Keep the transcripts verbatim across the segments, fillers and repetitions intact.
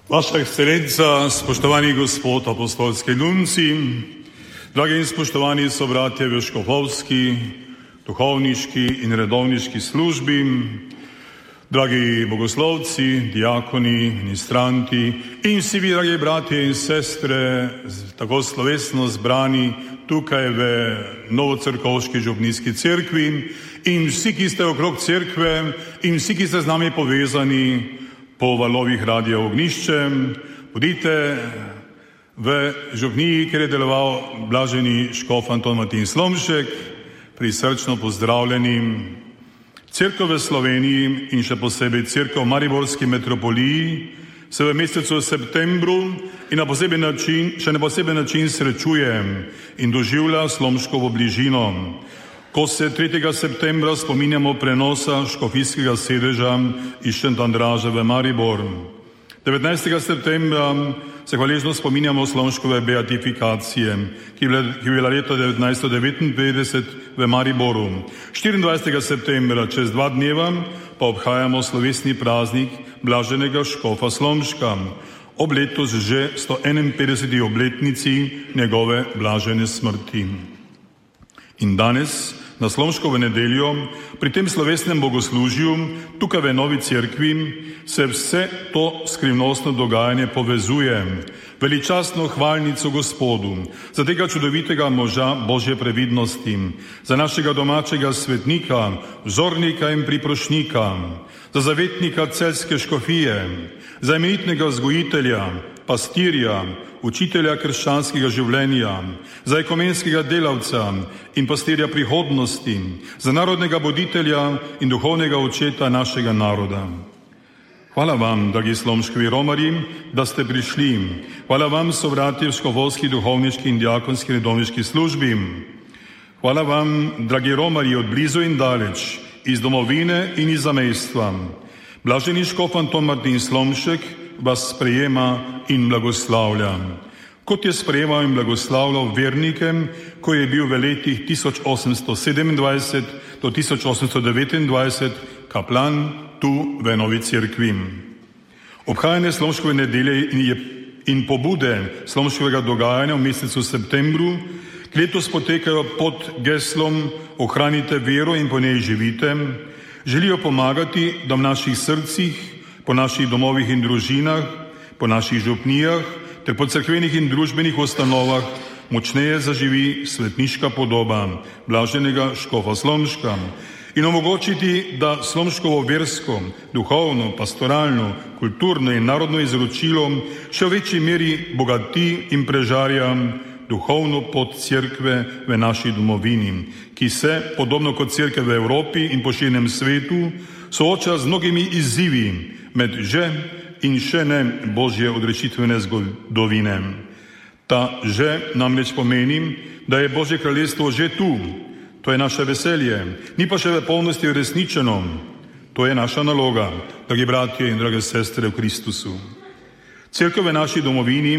Vaša ekscelenca, spoštovani gospod apostolski nunci, dragi in spoštovani sobratje v škofovski, duhovniški in redovniški službi, dragi bogoslovci, diakoni, ministranti in vsi vi, dragi bratje in sestre, tako slovesno zbrani tukaj v Novocrkovški župnijski cerkvi in vsi, ki ste okrog cerkve in vsi, ki ste z nami povezani po valovih Radio Ognjišče, bodite v župniji, kjer je deloval blaženi škof Anton Martin Slomšek, prisrčno pozdravljeni. Cerkev v Sloveniji in še posebej cerkev v Mariborski metropoliji se v mesecu septembru in na poseben način, še na poseben način srečuje in doživlja Slomškovo bližino. Ko se tretjega septembra spominjamo prenosa škofijskega sedeža iz Šentandraža v Maribor. devetnajstega septembra se hvaležno spominjamo Slomškove beatifikacije, ki je bila leta devetnajststo devetinpetdeset v Mariboru. štiriindvajsetega septembra, čez dva dneva, pa obhajamo slovesni praznik blaženega škofa Slomška, ob letos že sto enainpetdeseti obletnici njegove blažene smrti. In danes, na Slomškovo nedeljo, pri tem slovesnem bogoslužju, tukaj v Novi cerkvi, se vse to skrivnostno dogajanje povezuje. Veličastno hvalnico Gospodu, za tega čudovitega moža Božje previdnosti, za našega domačega svetnika, vzornika in priprošnika, za zavetnika celjske škofije, za imenitnega vzgojitelja, pastirja, učitelja krščanskega življenja, za ekumenskega delavca in pastirja prihodnosti, za narodnega voditelja in duhovnega očeta našega naroda. Hvala vam, dragi slomškovi romarji, da ste prišli. Hvala vam, sovratje v škofovski, duhovniški in diakonski redovniški službi. Hvala vam, dragi romarji od blizu in daleč, iz domovine in iz zamejstva. Blaženi škof Anton Martin Slomšek vas sprejema in blagoslavlja. Kot je sprejemal in blagoslavljal vernike, ko je bil v letih tisoč osemsto sedemindvajset do tisoč osemsto devetindvajset kaplan tu v Novi cerkvi. Obhajanje Slomškove nedelje in, in pobude Slomškovega dogajanja v mesecu septembru letos potekajo pod geslom Ohranite vero in po njej živite, želijo pomagati, da v naših srcih, po naših domovih in družinah, po naših župnijah ter po cerkvenih in družbenih ustanovah močneje zaživi svetniška podoba blaženega škofa Slomška in omogočiti, da Slomškovo versko, duhovno, pastoralno, kulturno in narodno izročilo še v večji meri bogati in prežarja duhovno pot cerkve v naši domovini, ki se, podobno kot cerkev v Evropi in po širnem svetu, sooča z mnogimi izzivi med že in še ne Božje odrečitvene zgodovine. Ta že namreč pomeni, da je Božje kraljestvo že tu. To je naše veselje, ni pa še v polnosti uresničeno. To je naša naloga, dragi bratje in drage sestre v Kristusu. Cerkev v naši domovini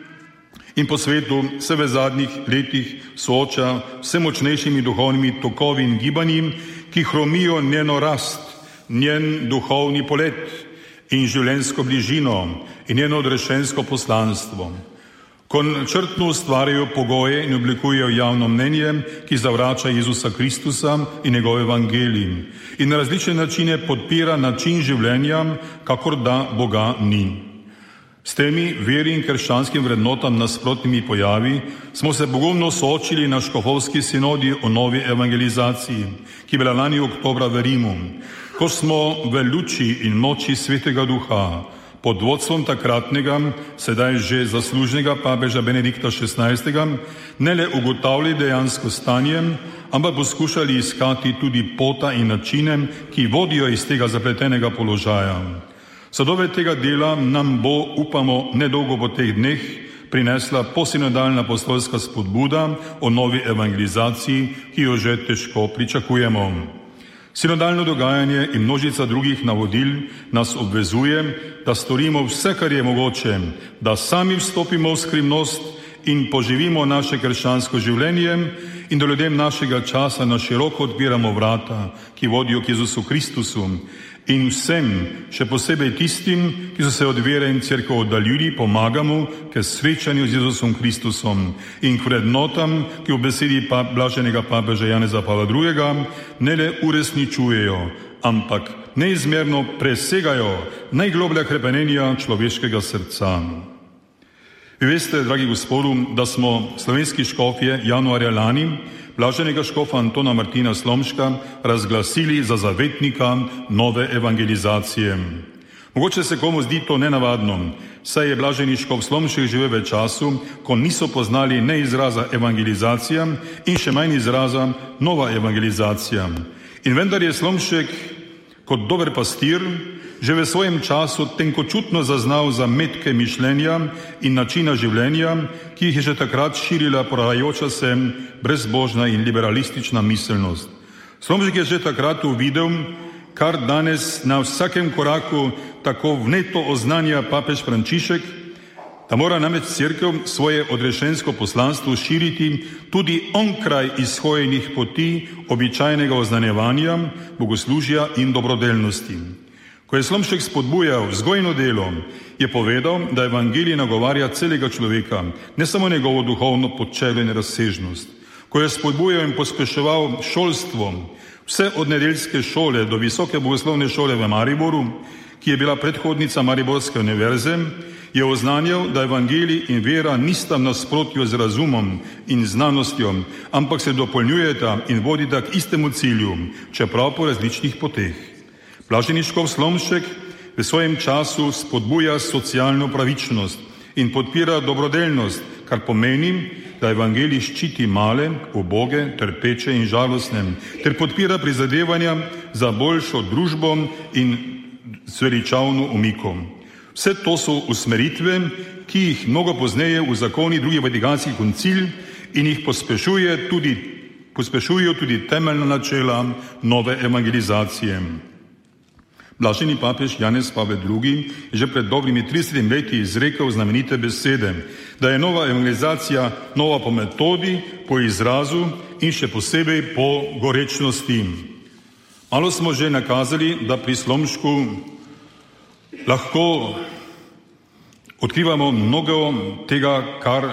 in po svetu se v zadnjih letih sooča vse močnejšimi duhovnimi tokovi in gibanji, ki hromijo njeno rast, njen duhovni polet in življenjsko bližino in njeno odrešensko poslanstvo. Ko načrtno ustvarjajo pogoje in oblikujejo javno mnenje, ki zavrača Jezusa Kristusa in njegov evangelij in na različne načine podpira način življenja, kakor da Boga ni. S temi veri in krščanskim vrednotam nasprotnimi pojavi smo se pogumno soočili na škofovski sinodi o novi evangelizaciji, ki je bila lani oktobra v Rimu, ko smo v luči in moči Svetega Duha pod vodstvom takratnega, sedaj že zaslužnega papeža Benedikta šestnajstega, ne le ugotavljali dejansko stanje, ampak poskušali iskati tudi pota in načine, ki vodijo iz tega zapletenega položaja. Sadove tega dela nam bo, upamo, nedolgo po teh dneh prinesla posinodalna apostolska spodbuda o novi evangelizaciji, ki jo že težko pričakujemo. Sinodalno dogajanje in množica drugih navodil nas obvezuje, da storimo vse, kar je mogoče, da sami vstopimo v skrivnost in poživimo naše krščansko življenje in da ljudem našega časa na široko odpiramo vrata, ki vodijo k Jezusu Kristusu in vsem, še posebej tistim, ki so se od vere in cerkve oddaljili, pomagamo k srečanju z Jezusom Kristusom in k vrednotam, ki v besedi pa, blaženega papeža Janeza Pavla drugega ne le uresničujejo, ampak neizmerno presegajo najgloblja hrepenenja človeškega srca. Vi veste, dragi gospodu, da smo slovenski škofje januarja lani blaženega škofa Antona Martina Slomška razglasili za zavetnika nove evangelizacije. Mogoče se komu zdi to nenavadno, saj je blaženi škof Slomšek živel v času, ko niso poznali ne izraza evangelizacija in še manj izraza nova evangelizacija. In vendar je Slomšek kot dober pastir že v svojem času tenkočutno zaznal zametke mišljenja in načina življenja, ki jih je že takrat širila porajajoča se brezbožna in liberalistična miselnost. Slomšek je že takrat uvidel, kar danes na vsakem koraku tako vneto oznanja papež Frančišek, da mora namreč cerkev svoje odrešensko poslanstvo širiti tudi onkraj izhojenih poti običajnega oznanjevanja, bogoslužja in dobrodelnosti. Ko je Slomšek spodbujal vzgojno delo, je povedal, da evangelij nagovarja celega človeka, ne samo njegovo duhovno počelo in razsežnost. Ko je spodbujal in pospeševal šolstvo, vse od nedeljske šole do visoke bogoslovne šole v Mariboru, ki je bila predhodnica Mariborske univerze, je oznanjal, da evangelij in vera nista v nasprotju z razumom in znanostjo, ampak se dopolnjujeta in vodita k istemu cilju, čeprav po različnih poteh. Blaženi škof Slomšek v svojem času spodbuja socialno pravičnost in podpira dobrodelnost, kar pomeni, da evangelij ščiti male, uboge, trpeče in žalostne, ter podpira prizadevanja za boljšo družbo in zveličavno umiko. Vse to so usmeritve, ki jih mnogo pozneje v zakoni drugi Vatikanski koncil in jih pospešuje tudi, pospešujejo tudi temeljna načela nove evangelizacije. Blaženi papež Janez Pavel drugi je že pred dobrimi tridesetimi leti izrekel znamenite besede, da je nova evangelizacija nova po metodi, po izrazu in še posebej po gorečnosti. Malo smo že nakazali, da pri Slomšku lahko odkrivamo mnogo tega, kar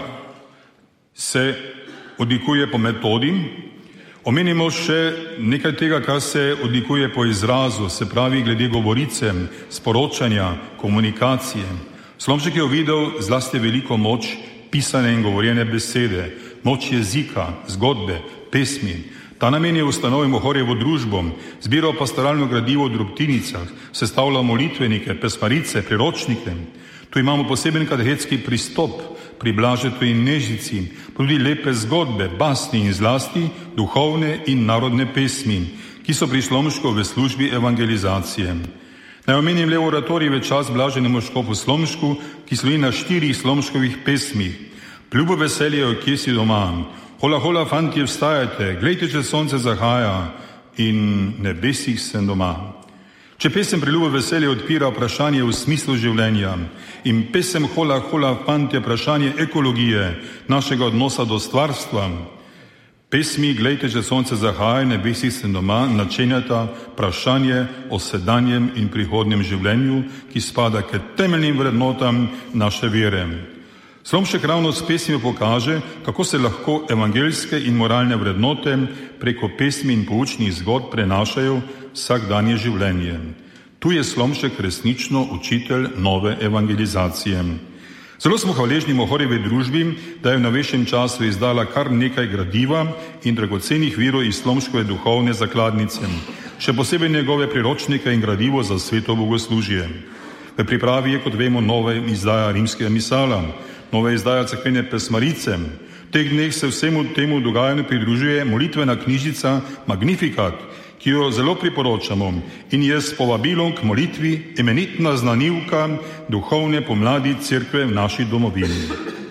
se odlikuje po metodi. Omenimo še nekaj tega, kar se odlikuje po izrazu, se pravi glede govorice, sporočanja, komunikacije. Slomšek je videl zlasti veliko moč pisane in govorjene besede, moč jezika, zgodbe, pesmi. Ta namen je ustanovil Mohorjevo družbo, zbiral pastoralno gradivo v drobtinicah, sestavljal molitvenike, pesmarice, priročnike. Tu imamo poseben katehetski pristop pri Blažetu in Nežici, tudi lepe zgodbe, basni in zlasti duhovne in narodne pesmi, ki so pri Slomšku v službi evangelizacije. Naj omenim le oratorij v čas blaženemu škofu Slomšku, ki slovi na štirih Slomškovih pesmih. Ljubo veselje, kje si doma, hola, hola, fantje, vstajajte, glejte, če sonce zahaja in nebesih sem doma. Če pesem Priljubo veselje odpira vprašanje v smislu življenja in pesem Hola, hola, fantje, vprašanje ekologije, našega odnosa do stvarstva, pesmi Glejte, če sonce zahaja, nebesih sem doma načenjata vprašanje o sedanjem in prihodnjem življenju, ki spada k temeljnim vrednotam naše vere. Slomšek ravno s pesmijo pokaže, kako se lahko evangeljske in moralne vrednote preko pesmi in poučnih zgodb prenašajo vsakdanje življenje. Tu je Slomšek resnično učitelj nove evangelizacije. Zelo smo hvaležni Mohorjevi družbi, da je v novejšem času izdala kar nekaj gradiva in dragocenih virov iz Slomškove duhovne zakladnice, še posebej njegove priročnike in gradivo za sveto bogoslužje. V pripravi je, kot vemo, nove izdaja rimskega misala, nova izdaja cerkvene pesmarice. V teh dneh se vsemu temu dogajanju pridružuje molitvena knjižica Magnificat, ki jo zelo priporočamo in je s povabilom k molitvi eminentna znanilka duhovne pomladi cerkve v naši domovini.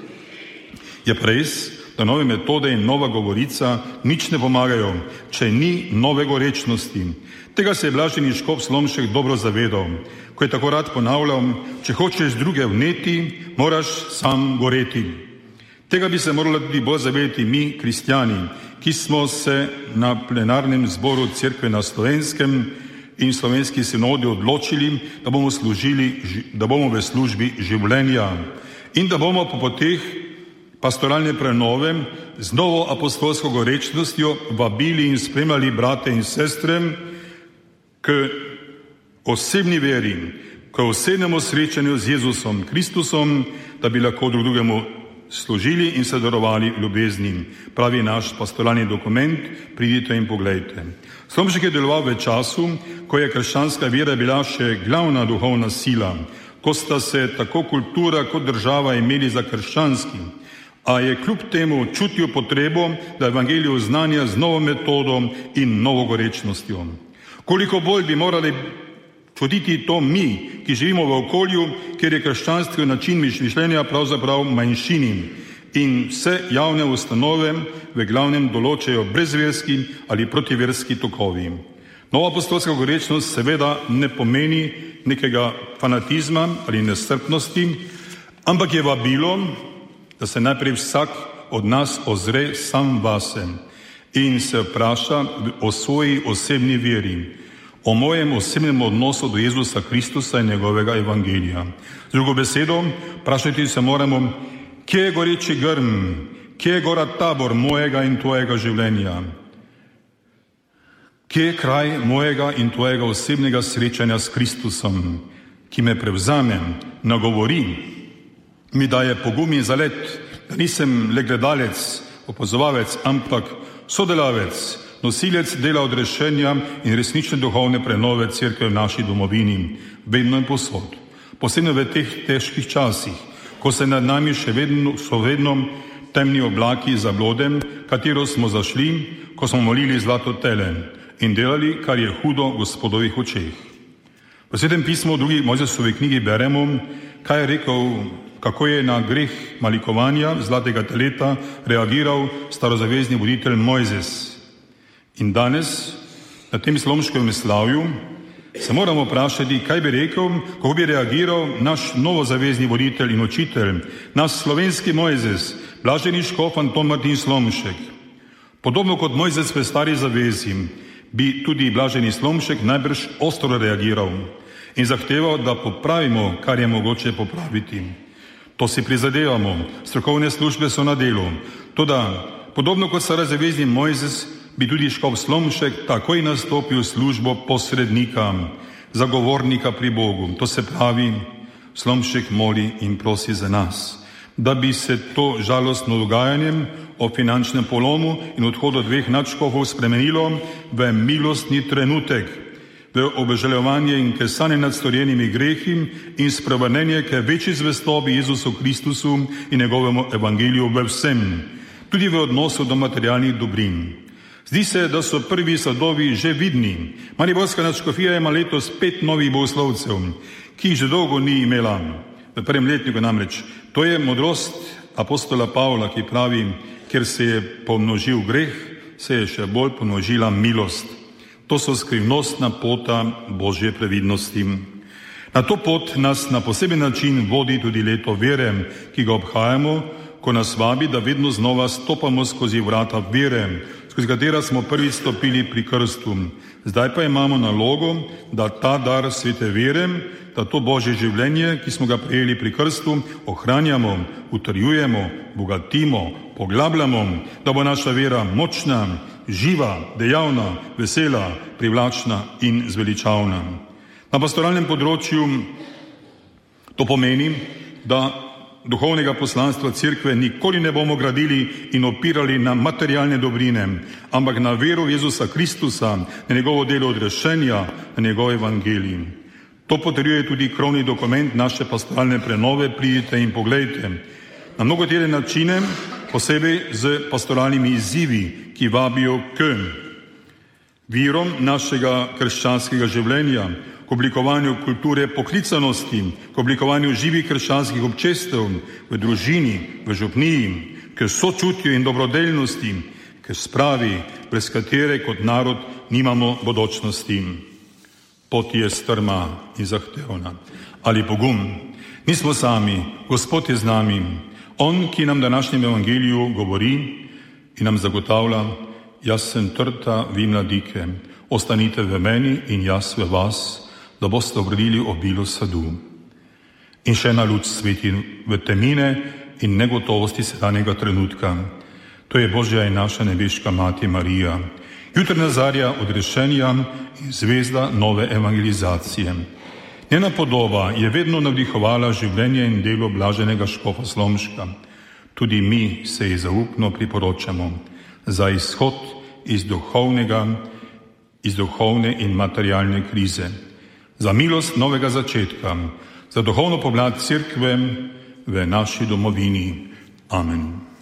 Je pa res, da nove metode in nova govorica nič ne pomagajo, če ni nove gorečnosti. Tega se je blaženi škof Slomšek dobro zavedal, ko je tako rad ponavljal, če hočeš druge vneti, moraš sam goreti. Tega bi se morali tudi bolj zavedati mi, kristjani, ki smo se na plenarnem zboru cerkve na Slovenskem in slovenski sinodi odločili, da bomo, služili, da bomo v službi življenja in da bomo po poteh pastoralne prenove z novo apostolsko gorečnostjo vabili in spremljali brate in sestre k osebni veri, k osebnemu srečanju z Jezusom Kristusom, da bi lahko drug drugemu služili in se darovali ljubezni. Pravi naš pastoralni dokument, pridite in poglejte. Slomšek je deloval v času, ko je krščanska vera bila še glavna duhovna sila, ko sta se tako kultura kot država imeli za krščanski, a je kljub temu čutil potrebo, da evangelijo oznanja z novo metodo in novo gorečnostjo. Koliko bolj bi morali čutiti to mi, ki živimo v okolju, kjer je krščanski način mišljenja pravzaprav manjšini in vse javne ustanove v glavnem določajo brezverski ali protiverski tokovi. Nova apostolska gorečnost seveda ne pomeni nekega fanatizma ali nestrpnosti, ampak je vabilo, da se najprej vsak od nas ozre sam vase in se vpraša o svoji osebni veri, o mojem osebnem odnosu do Jezusa Kristusa in njegovega evangelija. Z drugo besedo, vprašati se moramo, kje je goreči grm, kje je gora Tabor mojega in tvojega življenja, kje je kraj mojega in tvojega osebnega srečanja s Kristusom, ki me prevzame, nagovori, mi daje pogum in zalet, da nisem le gledalec, opazovalec, ampak sodelavec, nosilec dela odrešenja in resnične duhovne prenove cerkve v naši domovini, vedno in posod. Posebno v teh težkih časih, ko se nad nami še vedno, so vedno temni oblaki zablode, katero smo zašli, ko smo molili zlato tele in delali, kar je hudo Gospodovih očeh. V Svetem pismu v drugi Mojzesovi knjigi beremo, kaj je rekel, kako je na greh malikovanja zlatega teleta reagiral starozavezni voditelj Mojzes. In danes, na tem slomškem slavju, se moramo vprašati, kaj bi rekel, kako bi reagiral naš novozavezni voditelj in učitelj, naš slovenski Mojzes, blaženi škof Anton Martin Slomšek. Podobno kot Mojzes v stari zavezi, bi tudi blaženi Slomšek najbrž ostro reagiral in zahteval, da popravimo, kar je mogoče popraviti. To si prizadevamo, strokovne službe so na delu. Toda, podobno kot starozavezni Mojzes, bi tudi škof Slomšek takoj nastopil službo posrednika, zagovornika pri Bogu. To se pravi, Slomšek moli in prosi za nas, da bi se to žalostno dogajanje o finančnem polomu in odhodu dveh nadškofov spremenilo v milostni trenutek, v obžalovanje in kesanje nad storjenimi grehi in sprevrnenje k večji zvestobi Jezusu Kristusu in njegovemu evangeliju v vsem, tudi v odnosu do materialnih dobrin. Zdi se, da so prvi sadovi že vidni. Mariborska nadškofija ima letos pet novih bogoslovcev, ki jih že dolgo ni imela. V prvem letniku namreč. To je modrost apostola Pavla, ki pravi, ker se je pomnožil greh, se je še bolj pomnožila milost. To so skrivnostna pota Božje previdnosti. Na to pot nas na poseben način vodi tudi leto vere, ki ga obhajamo, ko nas vabi, da vedno znova stopamo skozi vrata vere, skozi katera smo prvi stopili pri krstu. Zdaj pa imamo nalogo, da ta dar svete vere, da to Božje življenje, ki smo ga prejeli pri krstu, ohranjamo, utrjujemo, bogatimo, poglabljamo, da bo naša vera močna, živa, dejavna, vesela, privlačna in zveličavna. Na pastoralnem področju to pomeni, da duhovnega poslanstva cerkve nikoli ne bomo gradili in opirali na materialne dobrine, ampak na vero Jezusa Kristusa, na njegovo delo odrešenja, na njegov evangelij. To potrjuje tudi krovni dokument naše pastoralne prenove, pridite in poglejte. Na mnogotere načine, posebej z pastoralnimi izzivi, ki vabijo k virom našega krščanskega življenja, k oblikovanju kulture poklicanosti, k oblikovanju živih krščanskih občestev v družini, v župniji, k sočutju in dobrodelnosti, k spravi, brez katere kot narod nimamo bodočnosti. Pot je strma in zahtevna. Ali pogum? Nismo sami, Gospod je z nami. On, ki nam v današnjem evangeliju govori in nam zagotavlja, jaz sem trta vi mladike, Ostanite v meni in jaz v vas, da boste obrodili obilo sadu. In še ena luč sveti v temine in negotovosti sedanjega trenutka. To je Božja in naša nebeška Mati Marija, jutranja zarja odrešenja in zvezda nove evangelizacije. Njena podoba je vedno navdihovala življenje in delo blaženega škofa Slomška. Tudi mi se ji zaupno priporočamo za izhod iz duhovnega, iz duhovne in materialne krize, za milost novega začetka, za duhovno pomlad Cerkve v naši domovini. Amen.